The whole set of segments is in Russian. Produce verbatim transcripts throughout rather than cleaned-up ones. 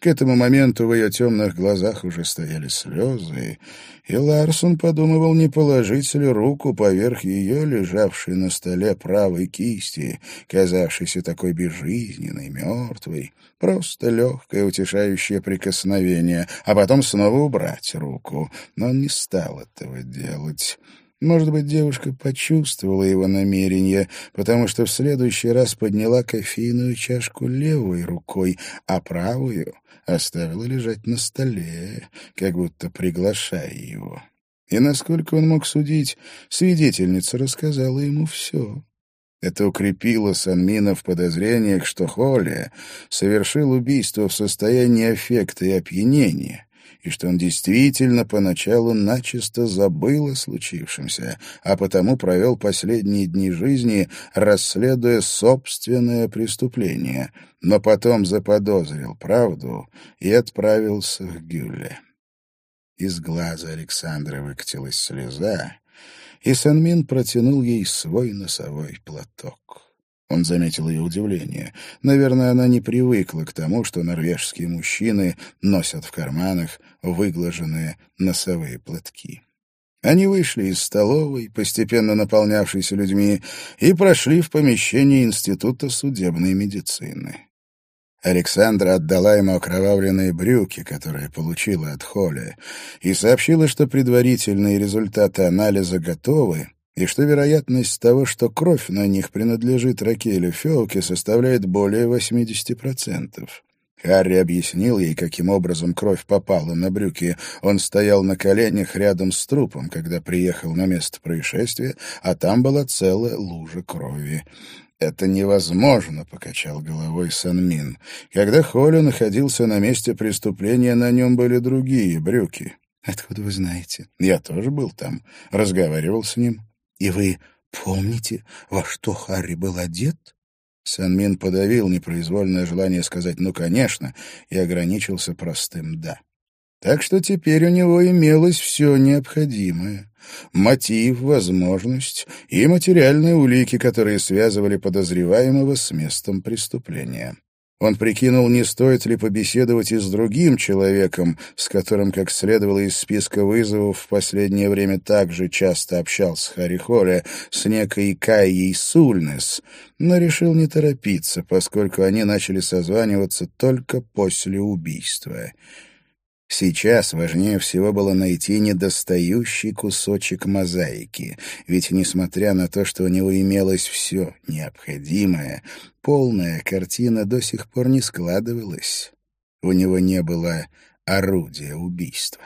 К этому моменту в ее темных глазах уже стояли слезы, и Ларсон подумывал, не положить ли руку поверх ее, лежавшей на столе правой кисти, казавшейся такой безжизненной, мертвой, просто легкое утешающее прикосновение, а потом снова убрать руку. Но он не стал этого делать. Может быть, девушка почувствовала его намерение, потому что в следующий раз подняла кофейную чашку левой рукой, а правую оставила лежать на столе, как будто приглашая его. И, насколько он мог судить, свидетельница рассказала ему все. Это укрепило Санмина в подозрениях, что Холли совершил убийство в состоянии аффекта и опьянения, и что он действительно поначалу начисто забыл о случившемся, а потому провел последние дни жизни, расследуя собственное преступление, но потом заподозрил правду и отправился к Гюлле. Из глаза Александры выкатилась слеза, и Санмин протянул ей свой носовой платок. Он заметил ее удивление. Наверное, она не привыкла к тому, что норвежские мужчины носят в карманах выглаженные носовые платки. Они вышли из столовой, постепенно наполнявшейся людьми, и прошли в помещение Института судебной медицины. Александра отдала ему окровавленные брюки, которые получила от Холли, и сообщила, что предварительные результаты анализа готовы, и что вероятность того, что кровь на них принадлежит Ракелю Феуке, составляет более восемьдесят процентов. Харри объяснил ей, каким образом кровь попала на брюки. Он стоял на коленях рядом с трупом, когда приехал на место происшествия, а там была целая лужа крови. «Это невозможно», — покачал головой Санмин. «Когда Холли находился на месте преступления, на нем были другие брюки». «Откуда вы знаете?» «Я тоже был там, разговаривал с ним». «И вы помните, во что Харри был одет?» Санмин подавил непроизвольное желание сказать «ну, конечно», и ограничился простым «да». Так что теперь у него имелось все необходимое. Мотив, возможность и материальные улики, которые связывали подозреваемого с местом преступления. Он прикинул, не стоит ли побеседовать и с другим человеком, с которым, как следовало из списка вызовов, в последнее время также часто общался Харри Холли, с некой Кайей Сульнес, но решил не торопиться, поскольку они начали созваниваться только после убийства. Сейчас важнее всего было найти недостающий кусочек мозаики, ведь, несмотря на то, что у него имелось все необходимое, полная картина до сих пор не складывалась. У него не было орудия убийства.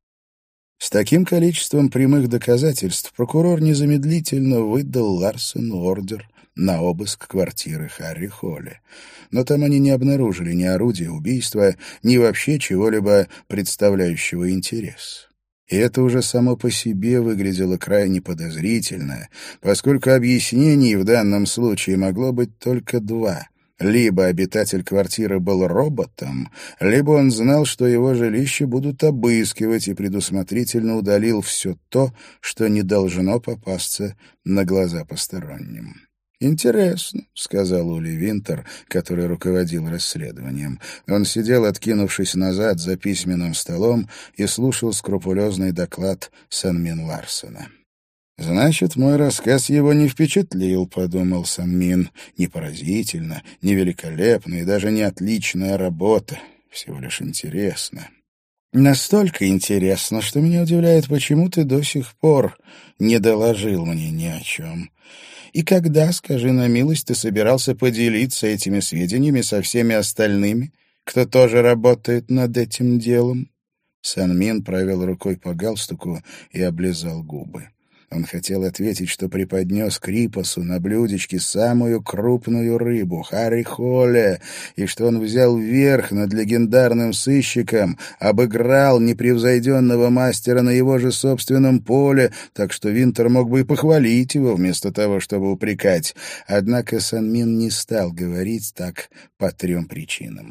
С таким количеством прямых доказательств прокурор незамедлительно выдал Ларсену ордер на обыск квартиры Харри Холли. Но там они не обнаружили ни орудия убийства, ни вообще чего-либо представляющего интерес. И это уже само по себе выглядело крайне подозрительно, поскольку объяснений в данном случае могло быть только два. Либо обитатель квартиры был роботом, либо он знал, что его жилище будут обыскивать, и предусмотрительно удалил все то, что не должно попасться на глаза посторонним. «Интересно», — сказал Ули Винтер, который руководил расследованием. Он сидел, откинувшись назад за письменным столом, и слушал скрупулезный доклад Санмин Ларсена. «Значит, мой рассказ его не впечатлил», — подумал Санмин. «Не поразительно, не великолепно и даже не отличная работа. Всего лишь интересно. Настолько интересно, что меня удивляет, почему ты до сих пор не доложил мне ни о чем. И когда, скажи на милость, ты собирался поделиться этими сведениями со всеми остальными, кто тоже работает над этим делом?» Санмин провел рукой по галстуку и облизал губы. Он хотел ответить, что преподнес Крипасу на блюдечке самую крупную рыбу — Харри Холли, и что он взял верх над легендарным сыщиком, обыграл непревзойденного мастера на его же собственном поле, так что Винтер мог бы и похвалить его вместо того, чтобы упрекать. Однако Санмин не стал говорить так по трем причинам.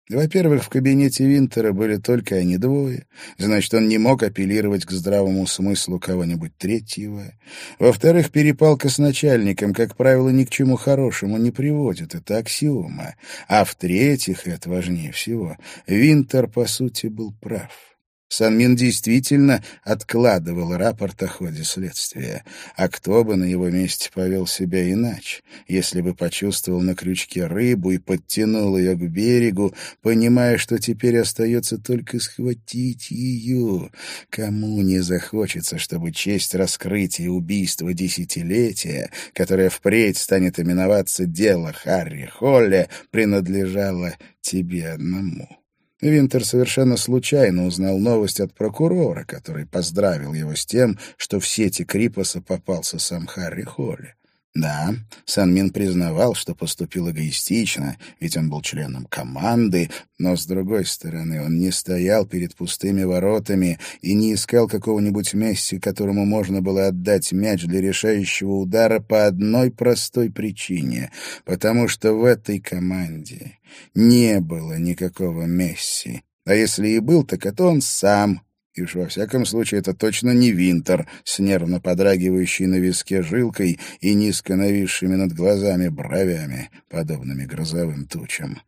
Во-первых, в кабинете Винтера были только они двое, значит, он не мог апеллировать к здравому смыслу кого-нибудь третьего. Во-вторых, перепалка с начальником, как правило, ни к чему хорошему не приводит, это аксиома. А в-третьих, и это важнее всего, Винтер, по сути, был прав. Сан-Мин действительно откладывал рапорт о ходе следствия. А кто бы на его месте повел себя иначе, если бы почувствовал на крючке рыбу и подтянул ее к берегу, понимая, что теперь остается только схватить ее? Кому не захочется, чтобы честь раскрытия убийства десятилетия, которое впредь станет именоваться «Дело Харри Холля», принадлежало тебе одному? Винтер совершенно случайно узнал новость от прокурора, который поздравил его с тем, что в сети Крипаса попался сам Харри Холли. Да, Сан-Мин признавал, что поступил эгоистично, ведь он был членом команды, но, с другой стороны, он не стоял перед пустыми воротами и не искал какого-нибудь Месси, которому можно было отдать мяч для решающего удара по одной простой причине, потому что в этой команде не было никакого Месси. А если и был, так это он сам. И уж во всяком случае это точно не Винтер, с нервно подрагивающей на виске жилкой и низко нависшими над глазами бровями, подобными грозовым тучам.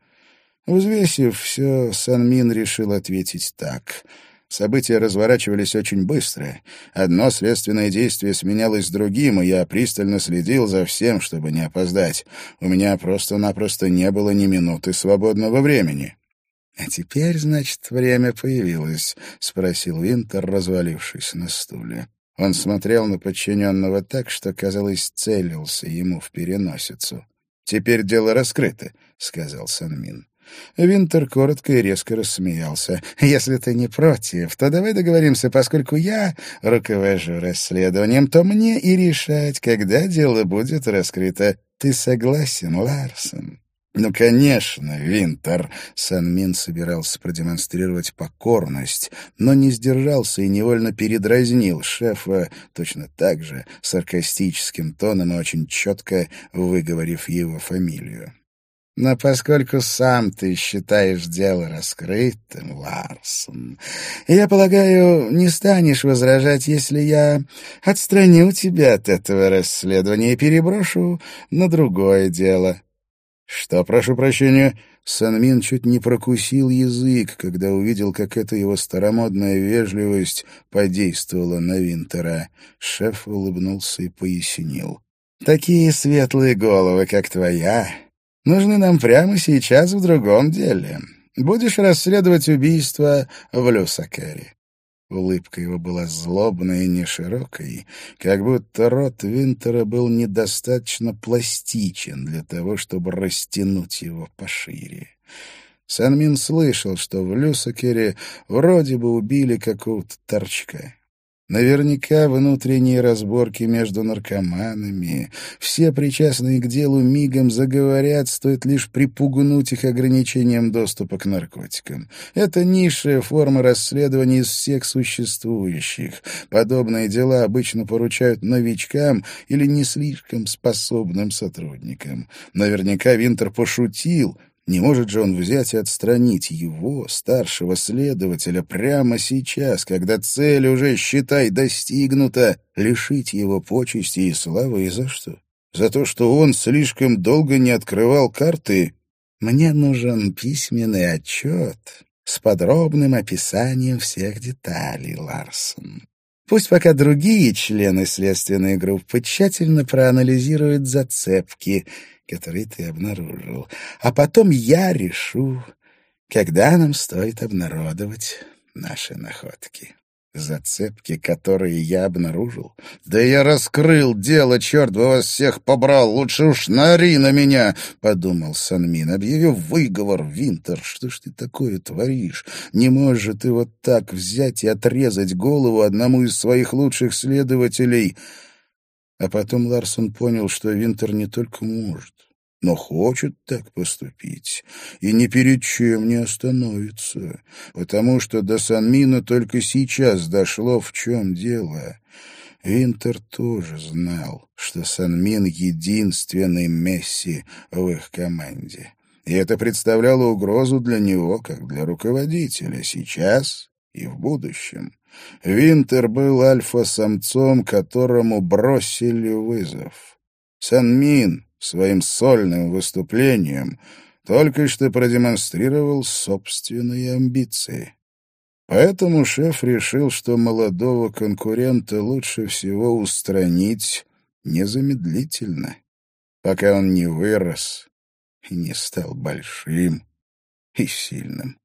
Взвесив все, Сан-Мин решил ответить так. События разворачивались очень быстро. Одно следственное действие сменялось другим, и я пристально следил за всем, чтобы не опоздать. У меня просто-напросто не было ни минуты свободного времени. «А теперь, значит, время появилось?» — спросил Винтер, развалившись на стуле. Он смотрел на подчиненного так, что, казалось, целился ему в переносицу. «Теперь дело раскрыто», — сказал Сан-Мин. Винтер коротко и резко рассмеялся. «Если ты не против, то давай договоримся, поскольку я руковожу расследованием, то мне и решать, когда дело будет раскрыто. Ты согласен, Ларсон?» «Ну, конечно, Винтер!» Сан-Мин собирался продемонстрировать покорность, но не сдержался и невольно передразнил шефа точно так же, саркастическим тоном и очень четко выговорив его фамилию. «Но поскольку сам ты считаешь дело раскрытым, Ларсон, я полагаю, не станешь возражать, если я отстраню тебя от этого расследования и переброшу на другое дело». «Что, прошу прощения?» Сан-Мин чуть не прокусил язык, когда увидел, как эта его старомодная вежливость подействовала на Винтера. Шеф улыбнулся и пояснил. «Такие светлые головы, как твоя, нужны нам прямо сейчас в другом деле. Будешь расследовать убийство в Люсакере». Улыбка его была злобной и неширокой, как будто рот Винтера был недостаточно пластичен для того, чтобы растянуть его пошире. Сан-Мин слышал, что в Люсакере вроде бы убили какого-то торчка. Наверняка внутренние разборки между наркоманами. Все причастные к делу мигом заговорят, стоит лишь припугнуть их ограничением доступа к наркотикам. Это низшая форма расследования из всех существующих. Подобные дела обычно поручают новичкам или не слишком способным сотрудникам. Наверняка Винтер пошутил. Не может же он взять и отстранить его, старшего следователя, прямо сейчас, когда цель уже, считай, достигнута, лишить его почести и славы, и за что? За то, что он слишком долго не открывал карты? Мне нужен письменный отчет с подробным описанием всех деталей, Ларсон. Пусть пока другие члены следственной группы тщательно проанализируют зацепки, который ты обнаружил. А потом я решу, когда нам стоит обнародовать наши находки. Зацепки, которые я обнаружил? Да я раскрыл дело, черт бы вас всех побрал, лучше уж наори на меня, — подумал Сан-Мин, объявив выговор. Винтер, что ж ты такое творишь? Не можешь же ты вот так взять и отрезать голову одному из своих лучших следователей. А потом Ларсон понял, что Винтер не только может, но хочет так поступить, и ни перед чем не остановится, потому что до Сан-Мина только сейчас дошло, в чем дело. Винтер тоже знал, что Сан-Мин — единственный Месси в их команде. и это представляло угрозу для него, как для руководителя, сейчас и в будущем. Винтер был альфа-самцом, которому бросили вызов. Сан-Мин своим сольным выступлением только что продемонстрировал собственные амбиции. Поэтому шеф решил, что молодого конкурента лучше всего устранить незамедлительно, пока он не вырос и не стал большим и сильным.